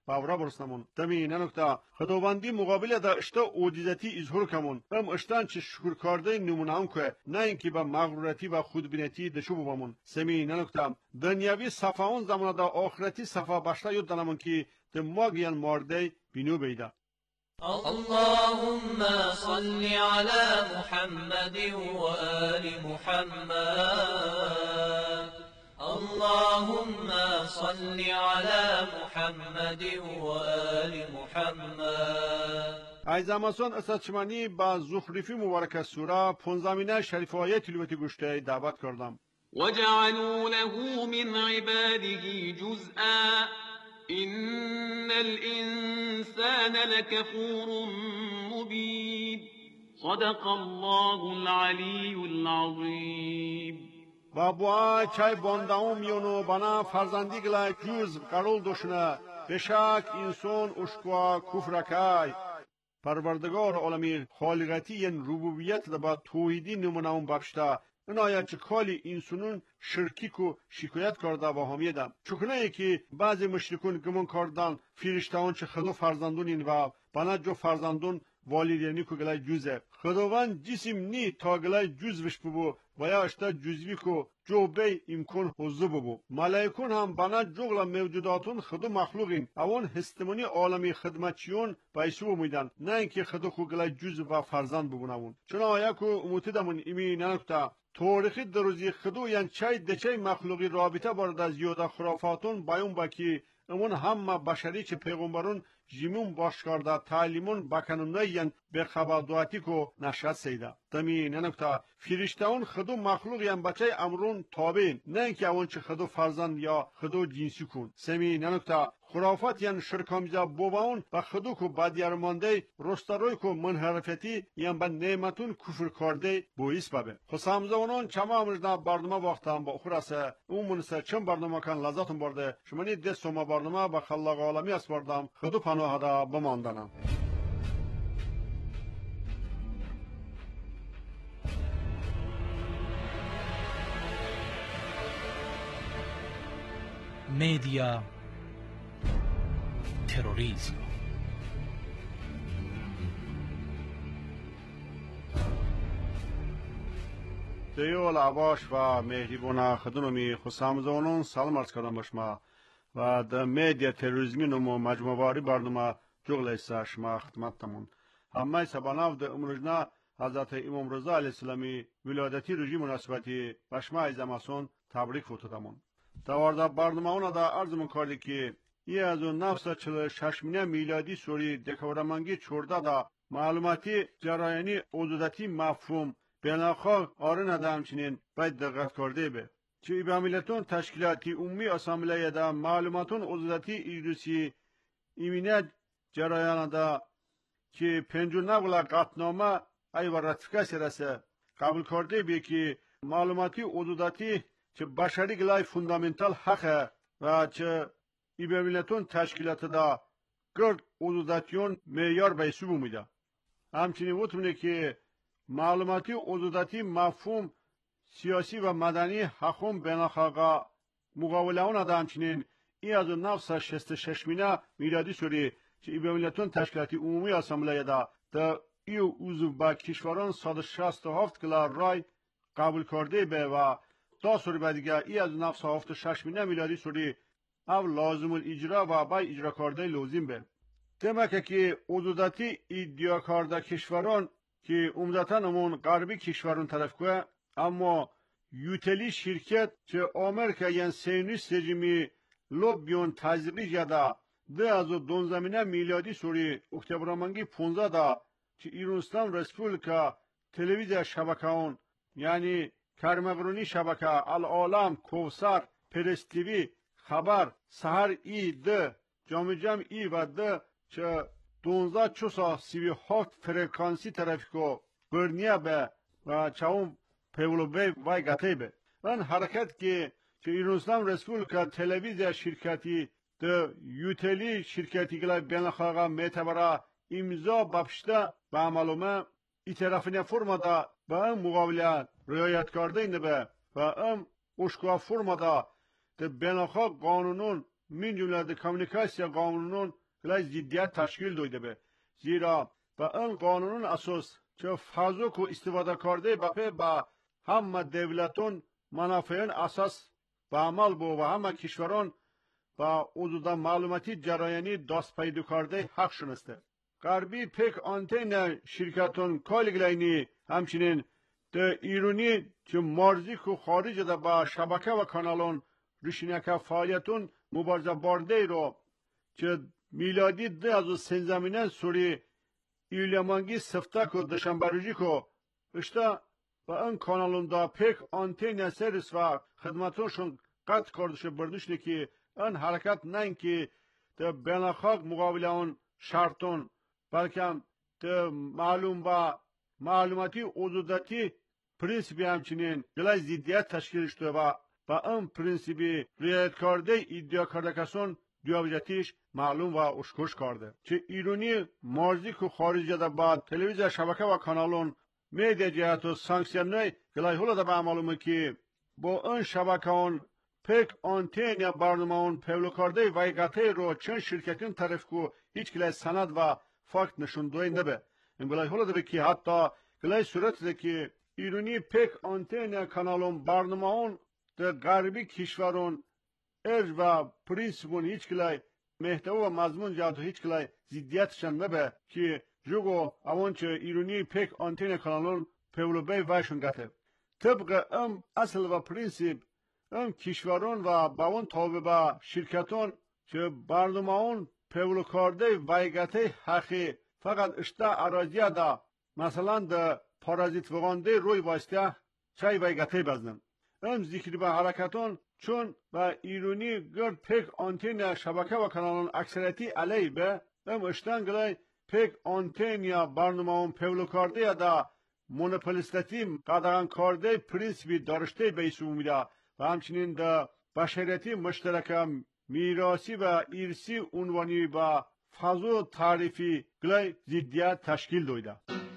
[SPEAKER 3] باورا برسنمون دمی ننکتا خداوندی مقابل دا اشتا اوجیزتی اظهار کمون ام اشتان چه شکر کرده نمونه هم که نه اینکه با مغرورتی و خودبینتی دشو بومون سمی ننکتا دنیاوی صفاون زمان دا آخرتی صفا باشتا یود دنمون که دماغیان مارده بینو بیده.
[SPEAKER 7] اللهم صل على محمد وآل محمد اللهم صل على محمد وآل محمد
[SPEAKER 3] از اماسون اساتشمانی با زخرفی مبارک سوره پونزمینه شریف آیه تلوتی گوشته دعوت کردم.
[SPEAKER 9] وجعلوا له من عباده جزءا إن الإنسان لكفور مبين صدق الله العلي العظيم
[SPEAKER 3] بابا چای بانداوم میونو بنا فرزندی گلا جوز قرول دوشنه بشک انسان اشکوا کفرکای پروردگار عالمین خالقتی ین ربوبیت دبا توحیدی نمونهون بخشتا این آیا چه کالی انسانون شرکی کو شکایت کرده و همیدم چکنه ای که بعضی مشرکون گمان کردن فرشتهان چه خدا فرزندون این و بنا جو فرزندون والدینی کو گلای جوزه خداوند جسم نی تا گلای جوز وش ببو و یا اشتا جوزوی کو جو بی امکان حضو ببو ملائکون هم بنا جغل موجوداتون خدا مخلوقین اوان هستمانی عالمی خدمتچیون بایسو بمیدن نه اینکه خدا کو گلای جوز و فرزند ببونون چون آیا کو اموتیدمون ایمی ننکتا تاریخی دروزی خدو یعنی چای دچای مخلوقی رابطه بارد از یودا خرافاتون بیان باکی امون همه بشری که پیغمبرون جیمون باش کرده تعلیمون بکننده یعنی به خبردواتی کو نشد سیده دمی ننکتا فرشتهون خدو مخلوق یعنی بچه امرون تابین نه اینکه اون چه خدو فرزند یا خدو جنسی کن سمی ننکتا خرافات یعنی شرکامیزا بوباون و خدو کو بدیارمانده رستروی کو منحرفتی یعنی با نعمتون کفر کرده بویس بابه خسامزانون چما امرزنا برنامه وقتم با خورسه اون منسه چند برنامه کن لذاتون برده شمانی دست سوما برنامه با خلاق عالمی اس بردم خدو پناه دا بماندنم
[SPEAKER 4] مدیا تروریسم
[SPEAKER 3] دیو لعباش و مهریبونا خدونمی خسامزانون سلام عرض کردم باشما و د مدیا تروریسمی نمو مجموعی برنامه جغل ایسا شما خدمتتمون همه سباناو د امروزنا حضرت امام رضا علیه السلامی ولادتی روزی مناسبتی باشما ایزا ماسون تبریک فوتودمون دوارده برنامه اونا دا عرضمون کردی که ای از اون نفس چل ششمینه میلادی سوری دکورمانگی چورده دا معلوماتی جرایانی عدودتی مفهوم بیناخوا آره نده همچنین باید دقت کرده به چه ای به ملتون تشکیلاتی عمومی اسامبله دا معلوماتون عدودتی ایدوسی ایمینه جرایان دا که پنجو نبولا قطنامه ای و رتفکاسی رسه قبول کرده بی که معلوماتی عدودتی چه بشری گلای فوندامنتال حقه و چه ای به ملتون تشکیلات دا گرد عدودتیون میار بیسو بومیده همچنین وطمونه که معلوماتی عدودتی مفهوم سیاسی و مدنی حقوم بیناخواقا مقاوله اون دا همچنین ای از نفس شست ششمینه میلادی سوری که ای به ملتون تشکیلاتی عمومی اسامبله دا دا ایو اوزو با کشوران صد شست و هفت کلا رای قبول کرده به و دا سوری بعدیگه ای از نفس هفت ششمینه میلادی سوری او لازم الاجرا و بای اجرا کرده لازم به دمکه که عدودتی ایدیا کرده کشوران که عمدتا امون غربی کشوران طرف که اما یوتلی شرکت چه آمریکا یعنی سیونیست رژیمی لوبیون تزریق جدا ده از دون زمینه میلادی سوری اکتبرامنگی پونزده دا چه ایرانستان رسپولیکا تلویزیا شبکه اون یعنی کرمقرونی شبکه العالم کوسر پرستیوی خبر سهر ای ده جام جم ای و ده چه دونزده چوسا سیوی هفت فرکانسی ترافیکو برنیه به و چه اون پیولو بی وای گته به من حرکت که چه ایرانستان رسپولیکا تلویزیا شرکتی ده یوتلی شرکتی گلای بینخواقا میتبرا امضا بپشته به عملومه ای طرفینه فرما دا به ام مقابله رعایت کرده اینه به و ام اشکوا فرما دا ده بینخواق قانونون من جمله کمیونیکاسیا قانونون گلای زیدیت تشکیل دویده به زیرا با این قانونون اساس چه فازو کو استفاده کرده بپه با همه دولتون منافعین اساس با عمل بو و همه کشوران با حدود معلوماتی جرایانی دست پیدا کرده حق شنسته. غربی پک آنتن شرکتون کالگلاینی همچنین ده ایرانی که مرزی کو خارج ده با شبکه و کانالون رشینک فعالیتون مبارزه بارده رو که میلادی ده از سنزمینه سوری ایلیمانگی سفته کو دشنبروجی کو اشتا با این کانالون دا پک آنتن سرویس و خدمتونشون قطع کردش بردش که این حرکت نه اینکه ده بیناخاک مقابل اون شرطون بلکه ده معلوم با معلوماتی حدوداتی پرینسیپی همچنین گلای زیدیت تشکیل شده و با این پرینسیپی رعایت کرده ادعا کرده کسان دیابجتیش معلوم و اشکوش کرده چه ایرانی مرزی که خارج جده با تلویزیون شبکه و کانالون میده جهت و سانکسیون گلای حالا ده با معلومه که با این شبکه اون پک آنتن یا برنامه اون پیلو کرده وایگاته رو چند شرکتین طرف کو هیچ گلای سند و فاکت نشون دوی نبه این گلای حالا ده که حتی گلای صورت ده که ایرانی پک آنتن یا کانالون برنامه اون ده غربی کشورون ارج و پرینسیپون هیچ گلای محتوا و مضمون جهت هیچ گلای زیدیتشن نبه که جوگو اوان چه ایرانی پک آنتن کانالون پیلو بی وایشون گته طبق ام اصل و پرینسیپ ام کشوران و باون تابع با شرکتان که برنامه اون پیلو کرده وایگاته حقی فقط اشتا اراضیه دا مثلا دا پارازیت وگانده روی واسطه چای وایگاته بزنن ام ذکری به حرکتان چون با ایرانی گرد پک آنتن شبکه و کانالون اکثریتی علی به ام اشتان گلای پک آنتن یا برنامه اون پیلو کرده یا دا مونوپولیستاتی قدران کرده پرینسیپی دارشته بیسو میده و همچنین دا بشریتی مشترک میراسی و ایرسی عنوانی با فضو تعریفی گلای زیدیت تشکیل دویده.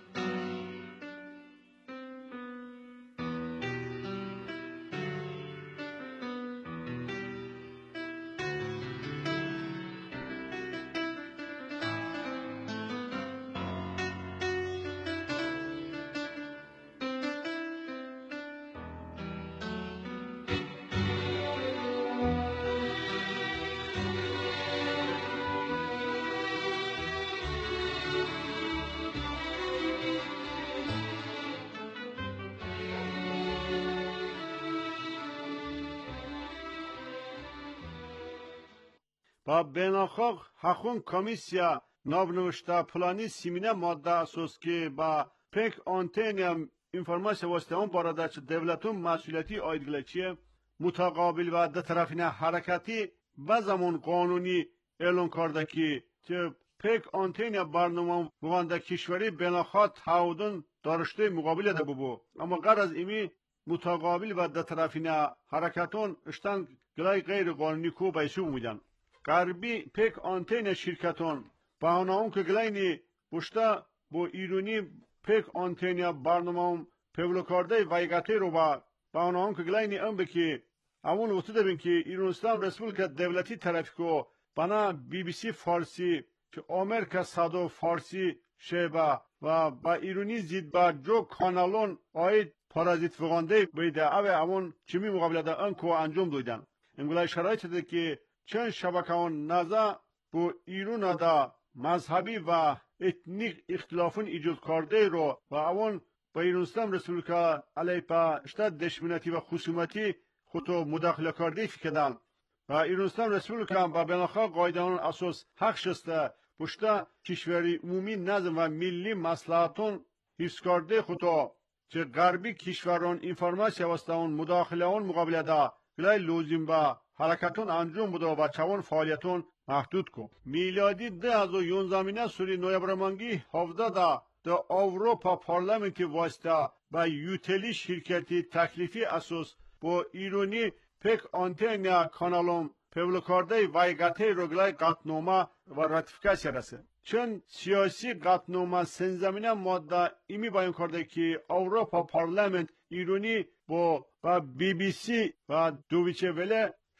[SPEAKER 3] با بیناخاق حقون کمیسیا نابنوشته پلانی سیمینه ماده اساس که با پک آنتن اینفرماسیا واسطه اون بارده چه دولتون مسئولیتی آیدگله چیه متقابل و ده طرفینه حرکتی و زمان قانونی اعلان کرده که چه پک آنتن برنامه بوانده کشوری بیناخاق تعهدون دارشته مقابل ده ببو اما غیر از ایمی متقابل و ده طرفینه حرکتون اشتن گلای غیر قانونی کو بیسو میدن غربی پک آنتن شرکتون بهانه اون که گلاینی بوشتا با ایرانی پک آنتن برنامه پیلو کرده وایگاته رو با بهانه اون که گلاینی ام بکی اون وقت داریم که ایرانستان رسپولیکا دولتی طرف کو بنا بی بی سی فارسی که آمریکا صدو فارسی شبه و با ایرانی زید با جو کانالون آید پارازیت فگانده بیده اوه اون چمی مقابله ده ان کو انجام دویدن انگولای شرایط ده که چند شبکه‌ان نزا با ایران دا مذهبی و اتنیک اختلافون ایجاد کرده رو و اون با ایرانستان رسپولیکا علیه پا اشتاد دشمنتی و خصومتی خودو مداخله کرده فکردن و ایرانستان رسپولیکا با بناخواه قایدان اساس حق شسته بشته کشوری عمومی نظم و ملی مصلحتون حفظ کرده خودو چه غربی کشوران اینفرماسیا واسطه اون مداخله اون مقابله دا گلای لوزیم با حرکتون انجام بوده و چوان فعالیتون محدود کو میلادی ده از و یونزمینه سوری نویبرمانگی هفده دا ده اروپا پارلمنتی واسطه با یوتلی شرکتی تکلیفی اساس با ایرانی پک آنتن یا کانالون پیلو کرده وایگاته روگلای قطعنامه و راتیفیکاسیا رسه چون سیاسی قطعنامه سنزمینه ماده ایمی بیان کرده که اروپا پارلمنت ایرانی با با بی بی سی و دویچه وله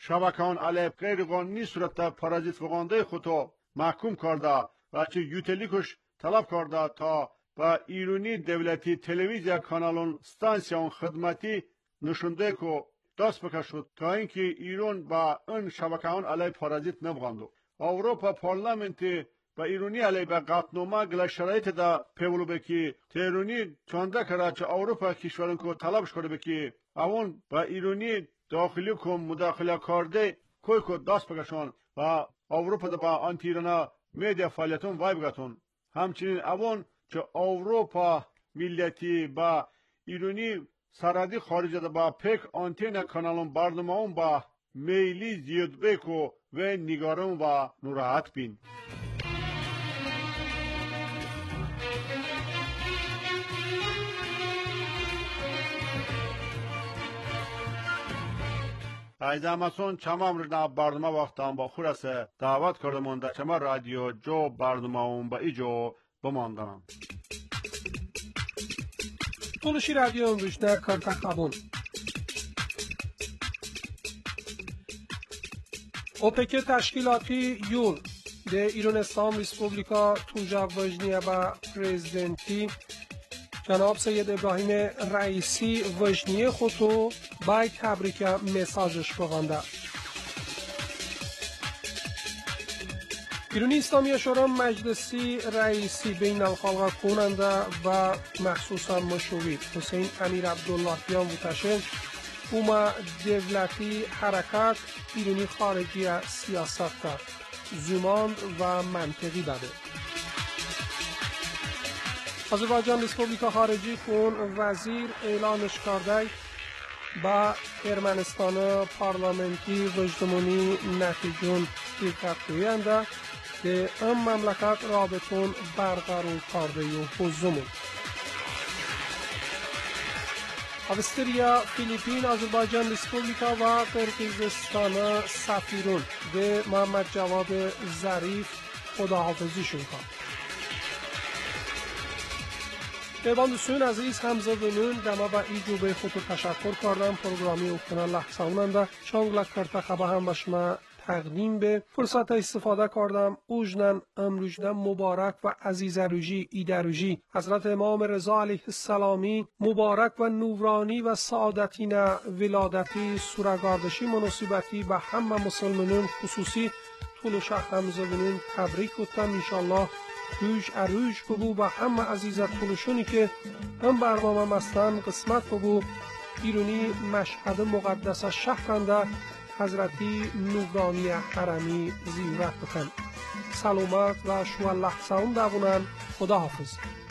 [SPEAKER 3] شبکان علیه غیر قانونی صورت پارازیت فغانده خودو محکوم کرده و چه یوتلیکش طلب کرده تا با ایرانی دولتی تلویزیا کانالون ستانسیون خدمتی نشونده که دست بکشد تا اینکه ایران با این شبکهان علیه پارازیت نبغاندو. اروپا پارلمنتی با ایرانی علیه به قطعنامه گل شرایط دا پیولو بکی تیرونی چانده کرده چه اروپا کشورن که طلبش کرده بکی اون با ایرانی داخلی کم مداخله کرده کوی که دست بکشان و اروپا دا با آنتی ایرانا میدیا فعالیتون وای بگتون. همچنین اون چه اروپا ملیتی با ایرانی سرحدی خارج دا با پیک آنتین کانالون برنامه با میلی زیاد بکو و نگارم و نراحت بین. ایزا مسون چمام رجنا برنامه وقتان با خورس دعوت کردمون در چما رادیو جو برنامه اون با ایجو بماندنم.
[SPEAKER 5] تولشی رادیو امروشنه کرتخابون اوپک تشکیلاتی یون ده ایران اسلام ریسپوبلیکا توجا وجنیه و پریزیدنتی جناب سید ابراهیم رئیسی وجنیه خودو بای تبریک مساجش بغانده. ایرانی اسلامی شورا مجلسی رئیسی بین الخلق کننده و مخصوصا مشویر حسین امیر عبداللهیان متشن اوما دولتی حرکت ایرانی خارجی سیاست کرد زمان و منطقی بده. آذربایجان ریسپوبلیکا خارجی کن وزیر اعلانش کرده با ارمنستان پارلمنتی وجدمونی نتیجون دقت گوینده که ام مملکت رابطون برقرار کرده و حضومون. اوستریا، فیلیپین، آذربایجان ریسپوبلیکا و قرقیزستان سفیرون به محمد جواد ظریف خداحافظیشون کرد. دوستان عزیز همزادانان دما و ایجو به خود تشکر کردم پروگرامی افتنا لحظه اوننده شانگلک کرده خبه هم بشما تقدیم به فرصت استفاده کردم اوجنن امروجنن مبارک و عزیز روژی ایدروژی حضرت امام رضا علیه السلامی مبارک و نورانی و سعادتین ولادتی سورگاردشی مناسبتی به همه مسلمانان خصوصی طول شهر همزادانان تبریک گفتم انشالله روش اروش بگو و همه عزیزت خلوشونی که هم برنامه مستن قسمت بگو ایرونی مشهد مقدس شهرنده حضرتی نورانی حرمی زیارت بکن. سلامت و شو الله سلام دابونن. خدا حافظ.